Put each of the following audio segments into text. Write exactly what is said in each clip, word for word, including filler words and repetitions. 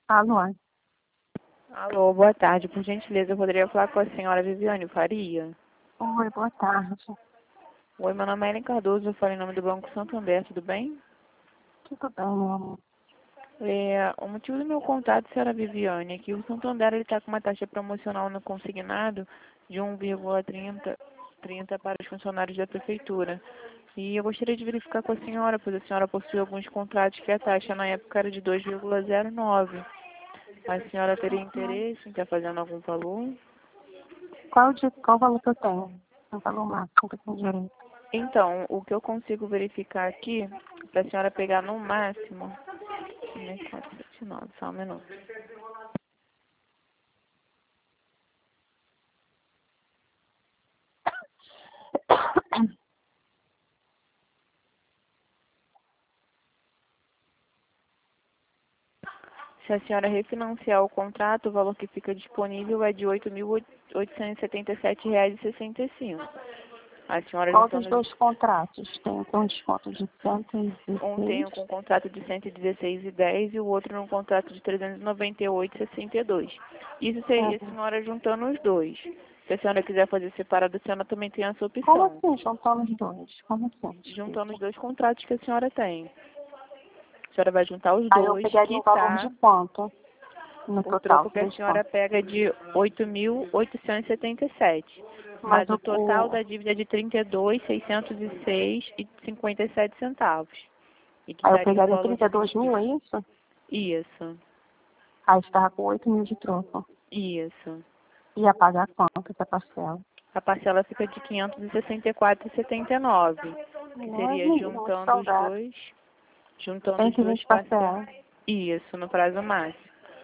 Alô? Alô, boa tarde. Por gentileza, eu poderia falar com a senhora Viviane Faria? Oi, boa tarde. Oi, meu nome é Ellen Cardoso, eu falo em nome do Banco Santander, tudo bem? Tudo bem, meu amor? É, o motivo do meu contato, senhora Viviane, é que o Santander está com uma taxa promocional no consignado de um vírgula trinta trinta para os funcionários da prefeitura. E eu gostaria de verificar com a senhora, pois a senhora possui alguns contratos que a taxa na época era de dois vírgula zero nove. A senhora teria interesse em estar fazendo algum valor? Qual, de, qual valor que eu tenho? O valor máximo que eu tenho direito. Então, o que eu consigo verificar aqui, para a senhora pegar no máximo, quatro sete nove, só um minuto. Se a senhora refinanciar o contrato, o valor que fica disponível é de oito mil oitocentos e setenta e sete reais e sessenta e cinco. A senhora Qual dos juntando... dois contratos? Tem, tem um desconto de cento e dezesseis? Um tem com um contrato de cento e dezesseis e dez e o outro num contrato de trezentos e noventa e oito e sessenta e dois. Isso seria a Uhum. senhora juntando os dois. Se a senhora quiser fazer separado, a senhora também tem essa Como opção. assim, juntando os dois? Como assim? Juntando os Explica. dois contratos que a senhora tem. A senhora vai juntar os Aí eu dois, pegaria um valor de quitar quanto no o total? troco que a Três senhora quanto? pega de oito mil oitocentos e setenta e sete. Mas Mas o, o total o... da dívida é de trinta e dois mil seiscentos e seis reais e cinquenta e sete centavos. E Aí eu quitaria o pegaria valor trinta e de... dois mil, é isso? Isso, Aí estava com oito mil de troco. isso. Ia pagar quanto essa parcela? A parcela fica de quinhentos e sessenta e quatro reais e setenta e nove centavos. Que seria Nossa, muito juntando os salgado. dois, juntando os cento e dois vinte parcelas. parcelas. Isso, no prazo máximo.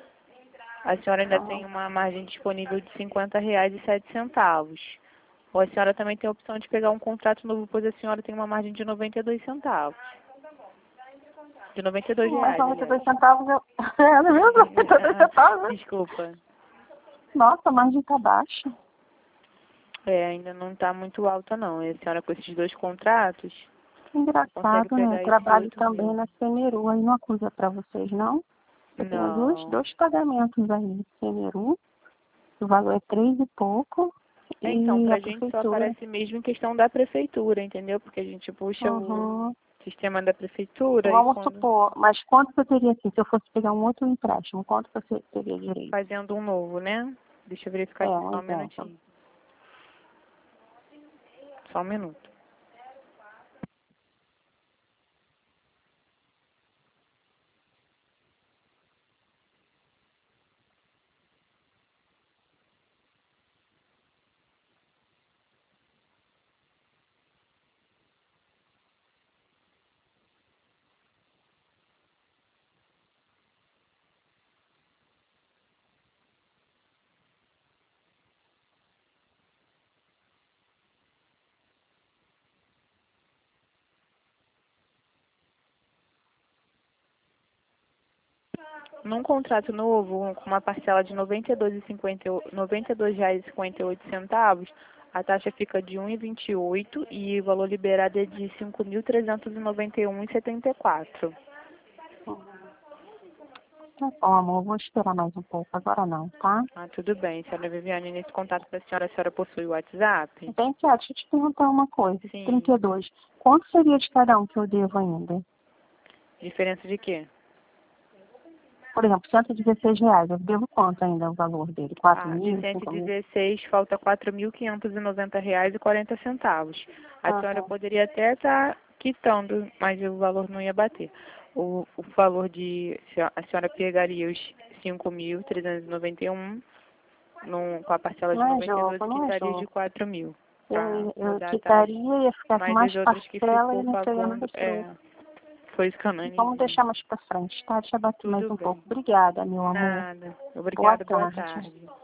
A senhora ainda Ah, tem uma margem disponível de cinquenta reais e sete centavos. Ou a senhora também tem a opção de pegar um contrato novo, pois a senhora tem uma margem de noventa e dois centavos. De noventa e dois mas reais, noventa e aliás. dois centavos eu... É mesmo? noventa e dois centavos? Desculpa. Nossa, a margem tá baixa. É, ainda não está muito alta, não. E a senhora com esses dois contratos consegue Engraçado, né? Eu pegar esses trabalho oito também mil. na Semeru, aí não acusa pra vocês, não? Eu tenho dois, Não. dois pagamentos aí. Semeru, o valor é três e pouco, É, então, e pra a gente só prefeitura. aparece mesmo em questão da prefeitura, entendeu? Porque a gente puxa o Uhum. sistema da prefeitura e Vamos quando supor, mas quanto que eu teria assim, se eu fosse pegar um outro empréstimo, quanto que você teria direito? fazendo um novo, né? Deixa eu verificar É, aqui um só um exemplo. minutinho. Só um minuto. Num contrato novo, com uma parcela de noventa e dois reais e cinquenta e oito centavos, a taxa fica de um vírgula vinte e oito e o valor liberado é de cinco mil trezentos e noventa e um reais e setenta e quatro. Tá bom, amor, vou esperar mais um pouco, agora não, tá? Ah, tudo bem, senhora Viviane, nesse contato para a senhora, a senhora possui o WhatsApp? Vem cá, deixa eu te perguntar uma coisa. Sim. trinta e dois. Quanto seria de cada um que eu devo ainda? Diferença de quê? Por exemplo, cento e dezesseis reais. Eu devo quanto ainda o valor dele? quatro Ah, de mil, cento e cinco mil? dezesseis falta quatro mil quinhentos e noventa reais e quarenta centavos. A senhora Aham. poderia até estar quitando, mas o valor não ia bater. O, o valor de... A senhora pegaria os cinco mil trezentos e noventa e um num, com a parcela de Não é noventa e dois jogo, e não é quitaria de jogo. quatro mil para Eu, eu mudar a taxa. quitaria e ia ficar com Mas mais as outras que parcela e ficou não entregando pagando, receita. é, foi isso que eu Vamos analisei. deixar mais pra frente, tá? Deixa eu bater mais Tudo um pouco. bem. Obrigada, meu amor. Nada. Boa Obrigada, boa tarde. tarde.